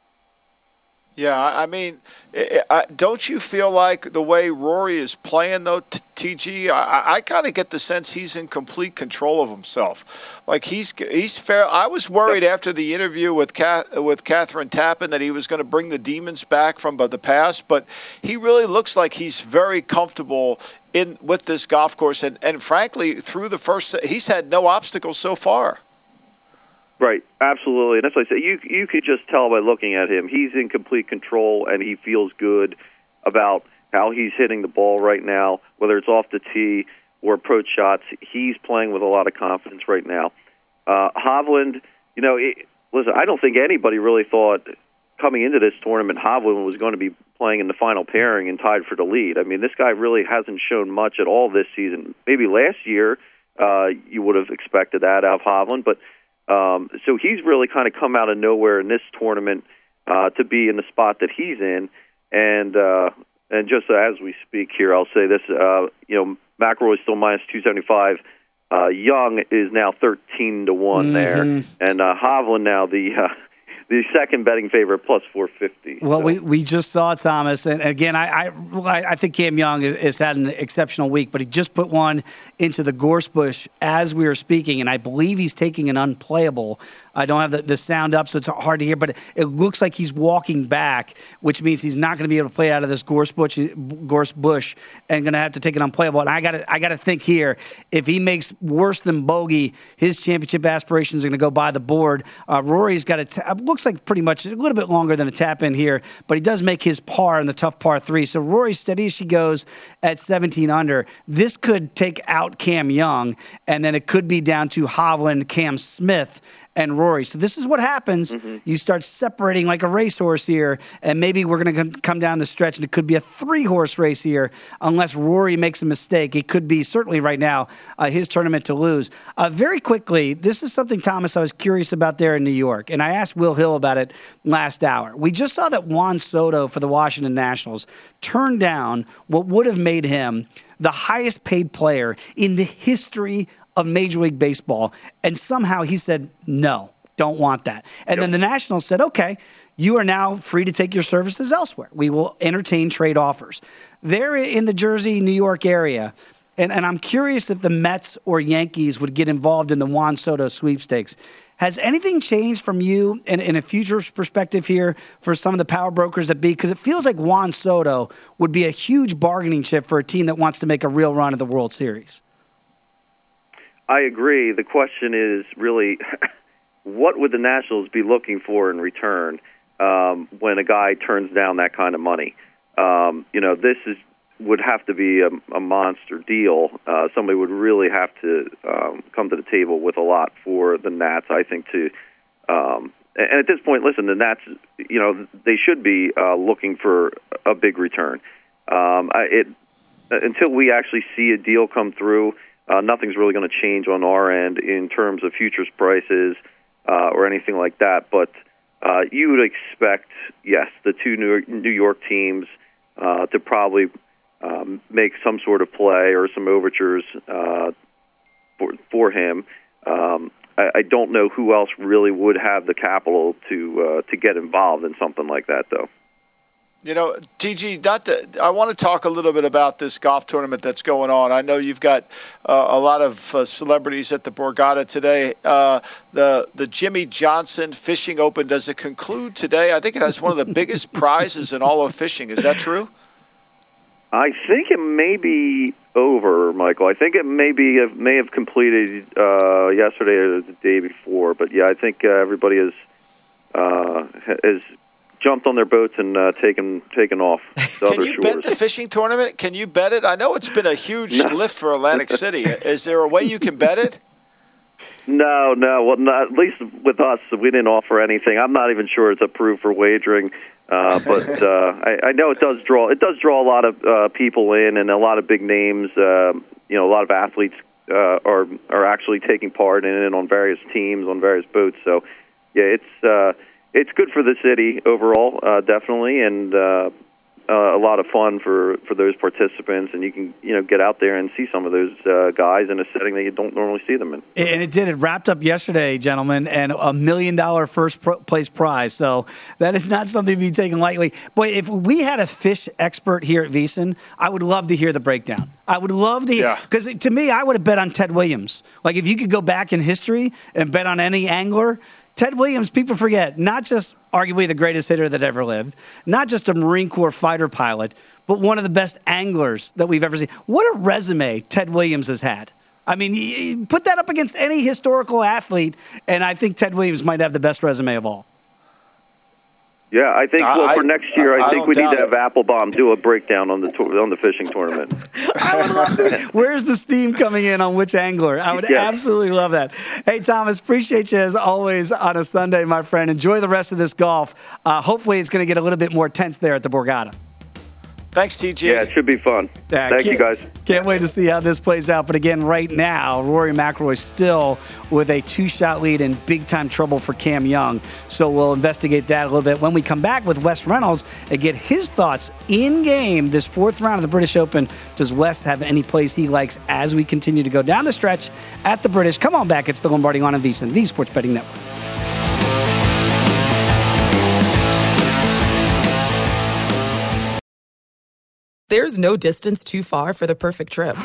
F: Yeah, I mean, don't you feel like the way Rory is playing, though, TG, I kind of get the sense he's in complete control of himself. Like, he's fair. I was worried after the interview with Catherine Tappan that he was going to bring the demons back from the past, but he really looks like he's very comfortable with this golf course. And frankly, through the first, he's had no obstacles so far.
I: Right, absolutely. And that's what I say. You could just tell by looking at him. He's in complete control, and he feels good about how he's hitting the ball right now, whether it's off the tee or approach shots. He's playing with a lot of confidence right now. Hovland, listen, I don't think anybody really thought coming into this tournament Hovland was going to be playing in the final pairing and tied for the lead. I mean, this guy really hasn't shown much at all this season. Maybe last year you would have expected that out of Hovland, but so he's really kind of come out of nowhere in this tournament to be in the spot that he's in. And just as we speak here, I'll say this, McIlroy is still minus 275. Young is now 13-1 there. And Hovland now the second betting favorite plus 450.
E: Well, we just saw Thomas, and again, I think Cam Young has had an exceptional week, but he just put one into the gorse bush as we were speaking, and I believe he's taking an unplayable. I don't have the sound up, so it's hard to hear, but it looks like he's walking back, which means he's not going to be able to play out of this gorse bush and going to have to take an unplayable. And I got to think here, if he makes worse than bogey, his championship aspirations are going to go by the board. Rory's got looks like pretty much a little bit longer than a tap in here, but he does make his par in the tough par 3. So Rory's steady as she goes at 17 under. This could take out Cam Young, and then it could be down to Hovland, Cam Smith, and Rory. So this is what happens. Mm-hmm. You start separating like a racehorse here, and maybe we're going to come down the stretch, and it could be a 3-horse race here unless Rory makes a mistake. It could be, certainly right now, his tournament to lose. Very quickly, this is something, Thomas, I was curious about there in New York, and I asked Will Hill about it last hour. We just saw that Juan Soto for the Washington Nationals turned down what would have made him the highest paid player in the history of Major League Baseball, and somehow he said, no, don't want that. And then the Nationals said, okay, you are now free to take your services elsewhere. We will entertain trade offers. They're in the Jersey, New York area, and I'm curious if the Mets or Yankees would get involved in the Juan Soto sweepstakes. Has anything changed from you in a future perspective here for some of the power brokers that be? Because it feels like Juan Soto would be a huge bargaining chip for a team that wants to make a real run at the World Series.
I: I agree. The question is really, what would the Nationals be looking for in return when a guy turns down that kind of money? This would have to be a monster deal. Somebody would really have to come to the table with a lot for the Nats, I think, to and at this point, listen, the Nats, they should be looking for a big return. Until we actually see a deal come through, nothing's really going to change on our end in terms of futures prices or anything like that. But you would expect, yes, the two New York teams to probably make some sort of play or some overtures for him. I don't know who else really would have the capital to get involved in something like that, though.
F: You know, TG, I want to talk a little bit about this golf tournament that's going on. I know you've got a lot of celebrities at the Borgata today. The Jimmy Johnson Fishing Open, does it conclude today? I think it has one of the biggest prizes in all of fishing. Is that true?
I: I think it may be over, Michael. I think it may have completed yesterday or the day before. But, yeah, I think everybody has jumped on their boats and taken off to other shores. Can you bet
F: the fishing tournament? Can you bet it? I know it's been a huge lift for Atlantic City. Is there a way you can bet it?
I: No. Well, at least with us, we didn't offer anything. I'm not even sure it's approved for wagering. But I know it does draw a lot of people in, and a lot of big names. A lot of athletes are actually taking part in it on various teams, on various boats. So, yeah, it's good for the city overall, definitely, and a lot of fun for those participants. And you can get out there and see some of those guys in a setting that you don't normally see them in.
E: And it wrapped up yesterday, gentlemen, and $1 million first place prize. So that is not something to be taken lightly. But if we had a fish expert here at VSiN, I would love to hear the breakdown. I would love to hear, because to me, I would have bet on Ted Williams. Like, if you could go back in history and bet on any angler, Ted Williams, people forget, not just arguably the greatest hitter that ever lived, not just a Marine Corps fighter pilot, but one of the best anglers that we've ever seen. What a resume Ted Williams has had. I mean, put that up against any historical athlete, and I think Ted Williams might have the best resume of all.
I: Yeah, I think for next year, I think we need to have Applebaum do a breakdown on the fishing tournament.
E: I would love to. Where's the steam coming in on which angler? I would absolutely love that. Hey, Thomas, appreciate you as always on a Sunday, my friend. Enjoy the rest of this golf. Hopefully it's going to get a little bit more tense there at the Borgata.
F: Thanks, TG.
I: Yeah, it should be fun. Thank you, guys.
E: Can't wait to see how this plays out. But again, right now, Rory McIlroy still with a 2-shot lead and big-time trouble for Cam Young. So we'll investigate that a little bit when we come back with Wes Reynolds and get his thoughts in-game this fourth round of the British Open. Does Wes have any plays he likes as we continue to go down the stretch at the British? Come on back. It's the Lombardi Line on VSiN, the Sports Betting Network.
A: There's no distance too far for the perfect trip.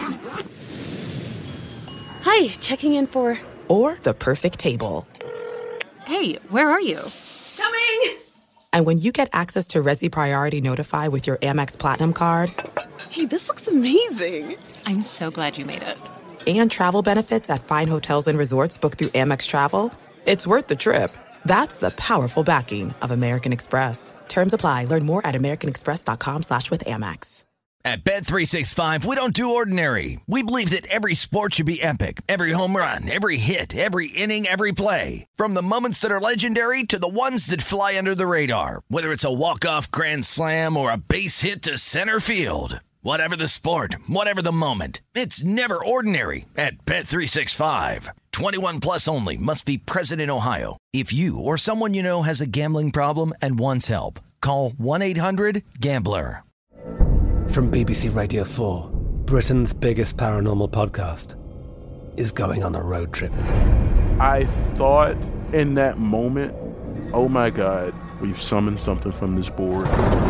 B: Hi, checking in for...
A: Or the perfect table.
B: Hey, where are you?
A: Coming! And when you get access to Resi Priority Notify with your Amex Platinum card...
B: Hey, this looks amazing. I'm so glad you made it.
A: And travel benefits at fine hotels and resorts booked through Amex Travel, it's worth the trip. That's the powerful backing of American Express. Terms apply. Learn more at americanexpress.com/withAmex.
C: At Bet365, we don't do ordinary. We believe that every sport should be epic. Every home run, every hit, every inning, every play. From the moments that are legendary to the ones that fly under the radar. Whether it's a walk-off grand slam or a base hit to center field. Whatever the sport, whatever the moment. It's never ordinary at Bet365. 21 plus only. Must be present in Ohio. If you or someone you know has a gambling problem and wants help, call 1-800-GAMBLER.
G: From BBC Radio 4, Britain's biggest paranormal podcast is going on a road trip.
H: I thought in that moment, oh my God, we've summoned something from this board.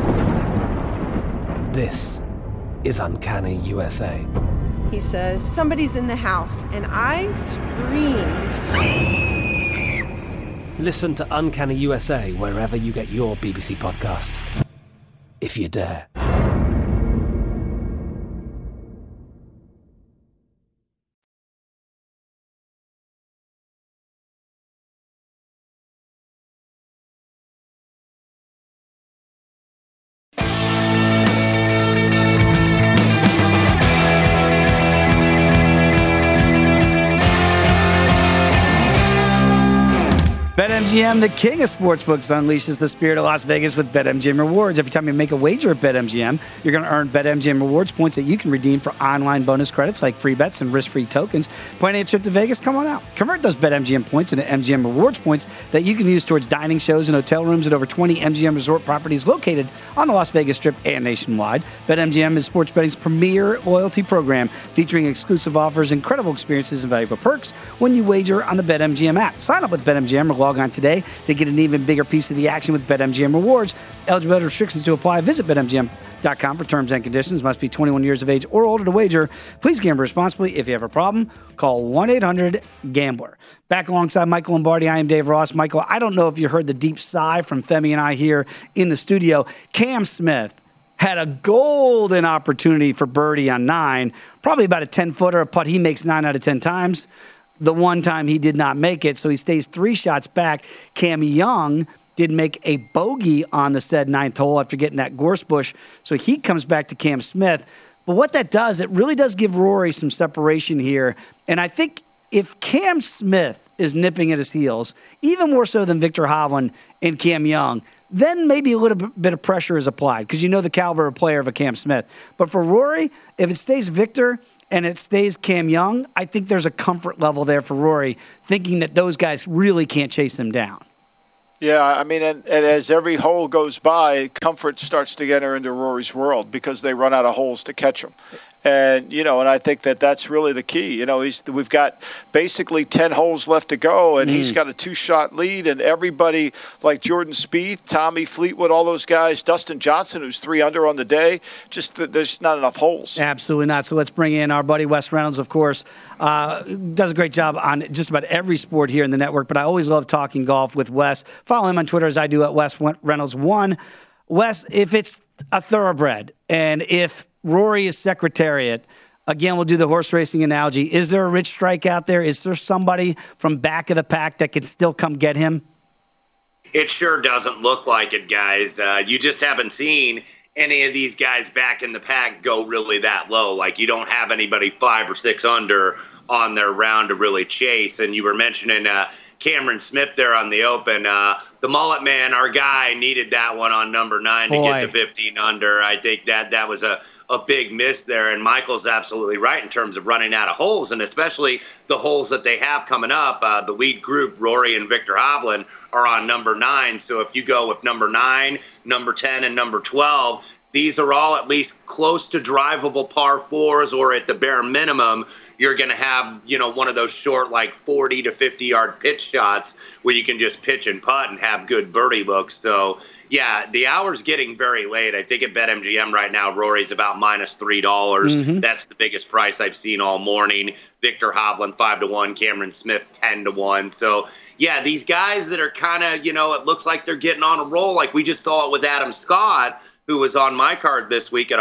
G: This is Uncanny USA.
J: He says, somebody's in the house, and I screamed.
G: Listen to Uncanny USA wherever you get your BBC podcasts, if you dare.
E: BetMGM, the king of sportsbooks, unleashes the spirit of Las Vegas with BetMGM Rewards. Every time you make a wager at BetMGM, you're going to earn BetMGM Rewards points that you can redeem for online bonus credits like free bets and risk-free tokens. Planning a trip to Vegas? Come on out. Convert those BetMGM points into MGM Rewards points that you can use towards dining, shows, and hotel rooms at over 20 MGM resort properties located on the Las Vegas Strip and nationwide. BetMGM is sports betting's premier loyalty program, featuring exclusive offers, incredible experiences, and valuable perks when you wager on the BetMGM app. Sign up with BetMGM or log on today to get an even bigger piece of the action with BetMGM Rewards. Eligibility restrictions to apply. Visit BetMGM.com for terms and conditions. Must be 21 years of age or older to wager. Please gamble responsibly. If you have a problem, call 1-800-GAMBLER. Back alongside Michael Lombardi, I am Dave Ross. Michael, I don't know if you heard the deep sigh from Femi and I here in the studio. Cam Smith had a golden opportunity for birdie on 9, probably about a 10-footer, a putt he makes 9 out of 10 times. The one time he did not make it, so he stays 3 shots back. Cam Young did make a bogey on the said 9th hole after getting that gorse bush, so he comes back to Cam Smith. But what that does, it really does give Rory some separation here, and I think if Cam Smith is nipping at his heels, even more so than Viktor Hovland and Cam Young, then maybe a little bit of pressure is applied because you know the caliber of player of a Cam Smith. But for Rory, if it stays Viktor and it stays Cam Young, I think there's a comfort level there for Rory, thinking that those guys really can't chase him down.
F: Yeah, I mean, and as every hole goes by, comfort starts to enter into Rory's world because they run out of holes to catch him. And, and I think that's really the key. We've got basically 10 holes left to go, and he's got a 2-shot lead, and everybody like Jordan Spieth, Tommy Fleetwood, all those guys, Dustin Johnson, who's 3 under on the day, there's not enough holes.
E: Absolutely not. So let's bring in our buddy Wes Reynolds, of course. Does a great job on just about every sport here in the network, but I always love talking golf with Wes. Follow him on Twitter as I do at Wes Reynolds 1. Wes, if it's a thoroughbred, and if Rory is Secretariat, again, we'll do the horse racing analogy. Is there a Rich Strike out there? Is there somebody from back of the pack that can still come get him?
K: It sure doesn't look like it, guys. You just haven't seen any of these guys back in the pack go really that low. Like, you don't have anybody 5 or 6 under on their round to really chase. And you were mentioning Cameron Smith there on the Open. The Mullet Man, our guy, needed that one on number 9 to get to 15 under. I think that was a big miss there. And Michael's absolutely right in terms of running out of holes, and especially the holes that they have coming up. The lead group, Rory and Viktor Hovland, are on number 9. So if you go with number 9, number 10, and number 12, these are all at least close to drivable par 4s, or at the bare minimum, you're going to have, one of those short, like 40 to 50-yard pitch shots where you can just pitch and putt and have good birdie looks. So, yeah, the hour's getting very late. I think at BetMGM right now, Rory's about minus $3. That's the biggest price I've seen all morning. Viktor Hovland 5-1, Cameron Smith 10-1. So, yeah, these guys that are kind of, it looks like they're getting on a roll, like we just saw it with Adam Scott, who was on my card this week at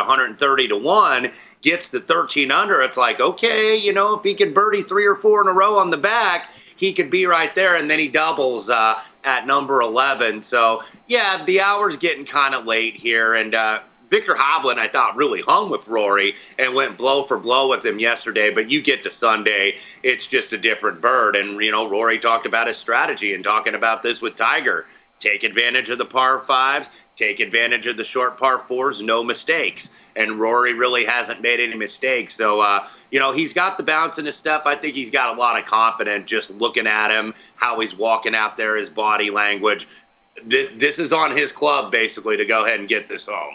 K: 130-1, gets to 13 under. It's like, okay, if he could birdie 3 or 4 in a row on the back, he could be right there, and then he doubles at number 11. So, yeah, the hour's getting kind of late here, and Viktor Hovland, I thought, really hung with Rory and went blow for blow with him yesterday, but you get to Sunday, it's just a different bird. And, Rory talked about his strategy and talking about this with Tiger. Take advantage of the par 5s, take advantage of the short par 4s, no mistakes. And Rory really hasn't made any mistakes. So, he's got the bounce in his step. I think he's got a lot of confidence just looking at him, how he's walking out there, his body language. This is on his club, basically, to go ahead and get this home.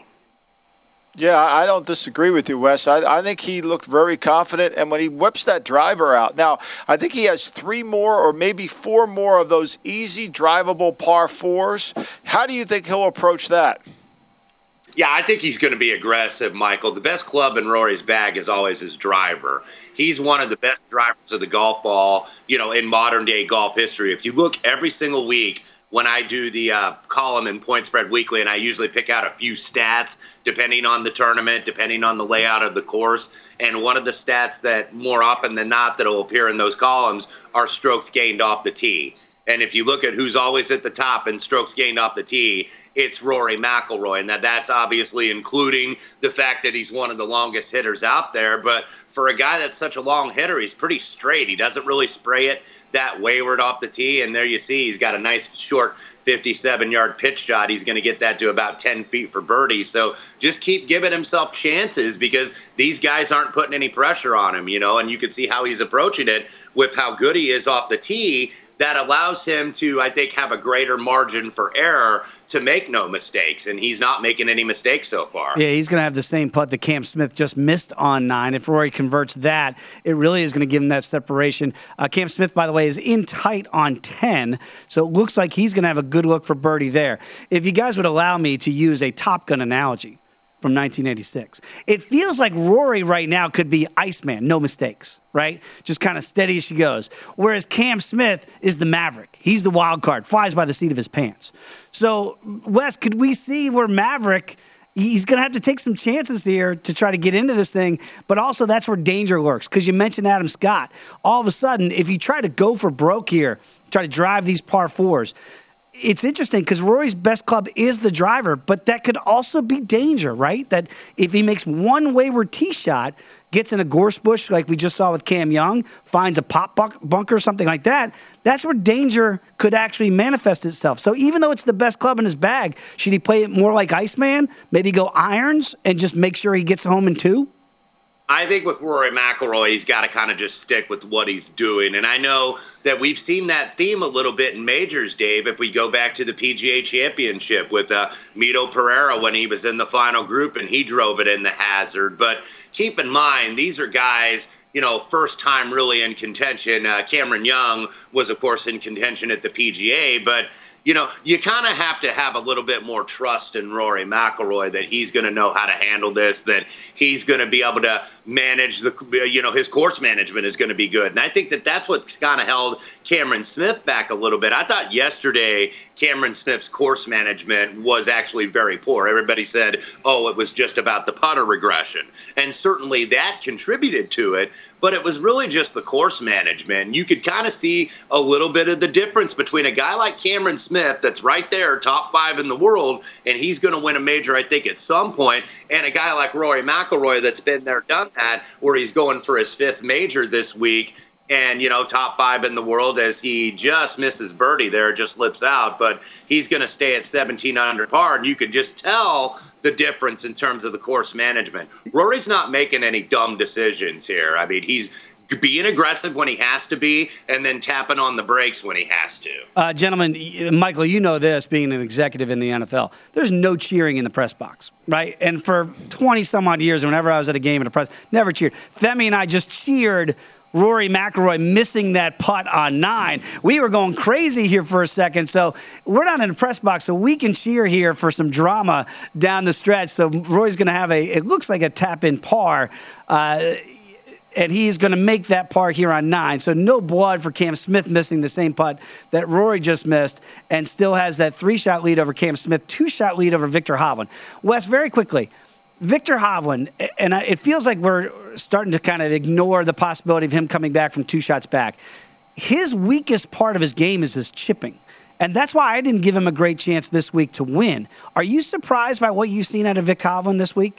F: Yeah, I don't disagree with you, Wes. I think he looked very confident, and when he whips that driver out, now I think he has 3 more or maybe 4 more of those easy drivable par 4s. How do you think he'll approach that?
K: Yeah, I think he's going to be aggressive, Michael. The best club in Rory's bag is always his driver. He's one of the best drivers of the golf ball, in modern-day golf history. If you look every single week, when I do the column in Point Spread Weekly, and I usually pick out a few stats depending on the tournament, depending on the layout of the course. And one of the stats that more often than not that will appear in those columns are strokes gained off the tee. And if you look at who's always at the top in strokes gained off the tee, it's Rory McIlroy. And that's obviously including the fact that he's one of the longest hitters out there. But for a guy that's such a long hitter, he's pretty straight. He doesn't really spray it that wayward off the tee. And there you see he's got a nice short 57-yard pitch shot. He's going to get that to about 10 feet for birdie. So just keep giving himself chances because these guys aren't putting any pressure on him, and you can see how he's approaching it with how good he is off the tee. that allows him to, I think, have a greater margin for error to make no mistakes. And he's not making any mistakes so far.
E: Yeah, he's going to have the same putt that Cam Smith just missed on 9. If Rory converts that, it really is going to give him that separation. Cam Smith, by the way, is in tight on 10, so it looks like he's going to have a good look for birdie there. If you guys would allow me to use a Top Gun analogy from 1986, it feels like Rory right now could be Iceman, no mistakes, right? Just kind of steady as she goes. Whereas Cam Smith is the Maverick. He's the wild card, flies by the seat of his pants. So, Wes, could we see where Maverick, he's going to have to take some chances here to try to get into this thing, but also that's where danger lurks, because you mentioned Adam Scott. All of a sudden, if you try to go for broke here, try to drive these par 4s, it's interesting because Rory's best club is the driver, but that could also be danger, right? That if he makes one wayward tee shot, gets in a gorse bush like we just saw with Cam Young, finds a pop bunker or something like that, that's where danger could actually manifest itself. So even though it's the best club in his bag, should he play it more like Iceman, maybe go irons and just make sure he gets home in 2?
K: I think with Rory McIlroy, he's got to kind of just stick with what he's doing. And I know that we've seen that theme a little bit in majors, Dave, if we go back to the PGA Championship with Mito Pereira when he was in the final group and he drove it in the hazard. But keep in mind, these are guys, first time really in contention. Cameron Young was, of course, in contention at the PGA, but you kind of have to have a little bit more trust in Rory McIlroy that he's going to know how to handle this, that he's going to be able to manage his course management is going to be good. And I think that that's what's kind of held Cameron Smith back a little bit. I thought yesterday Cameron Smith's course management was actually very poor. Everybody said, oh, it was just about the putter regression. And certainly that contributed to it, but it was really just the course management. You could kind of see a little bit of the difference between a guy like Cameron Smith that's right there, top 5 in the world, and he's going to win a major, I think, at some point, and a guy like Rory McIlroy that's been there, done that, where he's going for his 5th major this week, and, top 5 in the world as he just misses birdie there, just lips out, but he's going to stay at 17 under par, and you could just tell the difference in terms of the course management. Rory's not making any dumb decisions here. I mean, he's being aggressive when he has to be, and then tapping on the brakes when he has to.
E: Gentlemen, Michael, you know this, being an executive in the NFL, there's no cheering in the press box, right? And for 20-some-odd years, whenever I was at a game in the press, never cheered. Femi and I just cheered Rory McIlroy missing that putt on 9. We were going crazy here for a second, so we're not in the press box, so we can cheer here for some drama down the stretch. So Rory's going to have it looks like a tap-in par, and he's going to make that par here on 9. So no blood for Cam Smith missing the same putt that Rory just missed, and still has that 3-shot lead over Cam Smith, 2-shot lead over Viktor Hovland. Wes, very quickly, Viktor Hovland, and it feels like we're starting to kind of ignore the possibility of him coming back from 2 shots back. His weakest part of his game is his chipping. And that's why I didn't give him a great chance this week to win. Are you surprised by what you've seen out of Viktor Hovland this week?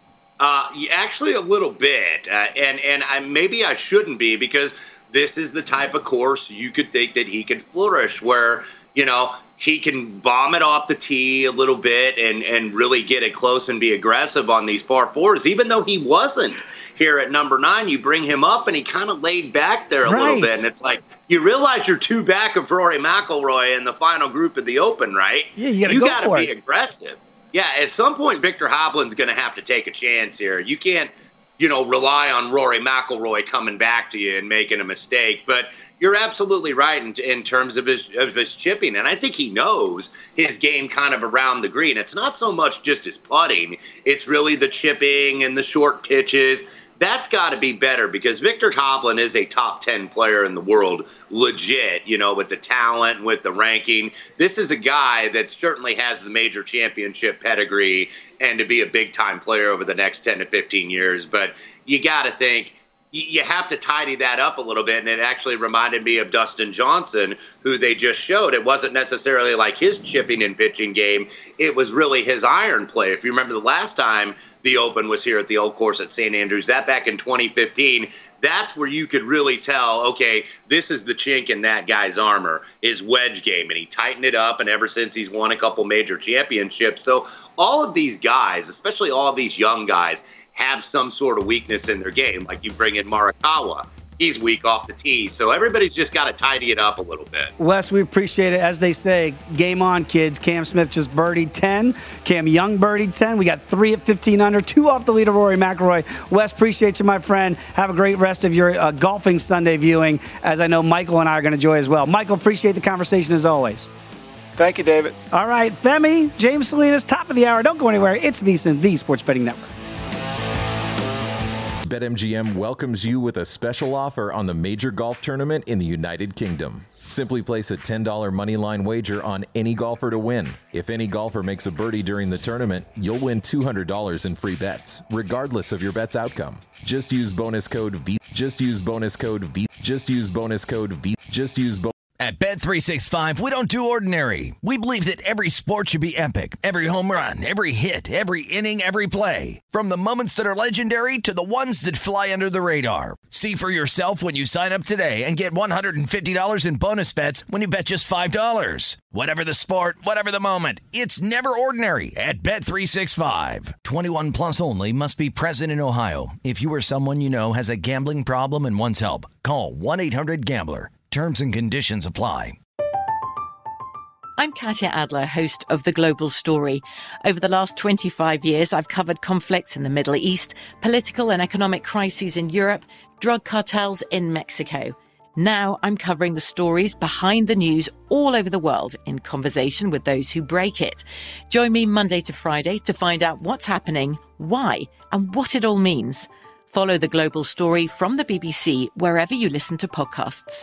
K: Actually, a little bit, and maybe I shouldn't be, because this is the type of course you could think that he could flourish, where he can bomb it off the tee a little bit and really get it close and be aggressive on these par 4s. Even though he wasn't here at number 9, you bring him up and he kind of laid back there a little bit, and it's like you realize you're 2 back of Rory McIlroy in the final group of the Open, right?
E: Yeah, you got to
K: be aggressive. Yeah, at some point, Viktor Hovland's going to have to take a chance here. You can't, rely on Rory McIlroy coming back to you and making a mistake. But you're absolutely right in terms of his chipping. And I think he knows his game kind of around the green. It's not so much just his putting. It's really the chipping and the short pitches. That's got to be better, because Viktor Hovland is a top 10 player in the world, legit, with the talent, with the ranking. This is a guy that certainly has the major championship pedigree and to be a big-time player over the next 10 to 15 years. But you got to think, you have to tidy that up a little bit, and it actually reminded me of Dustin Johnson, who they just showed. It wasn't necessarily like his chipping and pitching game. It was really his iron play. If you remember the last time the Open was here at the Old Course at St. Andrews, that back in 2015, that's where you could really tell, okay, this is the chink in that guy's armor, his wedge game, and he tightened it up, and ever since he's won a couple major championships. So all of these guys, especially all of these young guys, have some sort of weakness in their game. Like you bring in Morikawa. he's weak off the tee. So everybody's just got to tidy it up a little bit.
E: Wes, we appreciate it. As they say, game on, kids. Cam Smith just birdied 10. Cam Young birdied 10. We got 3 at 15 under, 2 off the lead of Rory McIlroy. Wes, appreciate you, my friend. Have a great rest of your golfing Sunday viewing, as I know Michael and I are going to enjoy as well. Michael, appreciate the conversation as always.
F: Thank you, David.
E: All right, Femi, James Salinas, top of the hour. Don't go anywhere. It's VSiN, the Sports Betting Network.
L: BetMGM welcomes you with a special offer on the major golf tournament in the United Kingdom. Simply place a $10 moneyline wager on any golfer to win. If any golfer makes a birdie during the tournament, you'll win $200 in free bets, regardless of your bet's outcome. Just use bonus code V.
C: At Bet365, we don't do ordinary. We believe that every sport should be epic. Every home run, every hit, every inning, every play. From the moments that are legendary to the ones that fly under the radar. See for yourself when you sign up today and get $150 in bonus bets when you bet just $5. Whatever the sport, whatever the moment, it's never ordinary at Bet365. 21 plus only. Must be present in Ohio. If you or someone you know has a gambling problem and wants help, call 1-800-GAMBLER. Terms and conditions apply.
M: I'm Katya Adler, host of The Global Story. Over the last 25 years, I've covered conflicts in the Middle East, political and economic crises in Europe, drug cartels in Mexico. Now I'm covering the stories behind the news all over the world in conversation with those who break it. Join me Monday to Friday to find out what's happening, why, and what it all means. Follow The Global Story from the BBC wherever you listen to podcasts.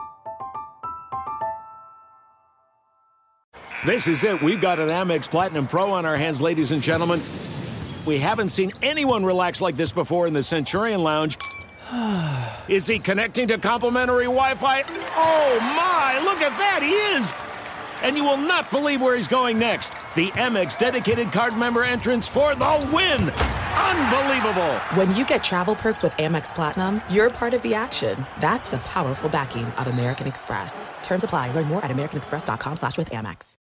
N: This is it. We've got an Amex Platinum Pro on our hands, ladies and gentlemen. We haven't seen anyone relax like this before in the Centurion Lounge. Is he connecting to complimentary Wi-Fi? Oh, my! Look at that! He is! And you will not believe where he's going next. The Amex dedicated card member entrance for the win! Unbelievable!
A: When you get travel perks with Amex Platinum, you're part of the action. That's the powerful backing of American Express. Terms apply. Learn more at americanexpress.com/withAmex.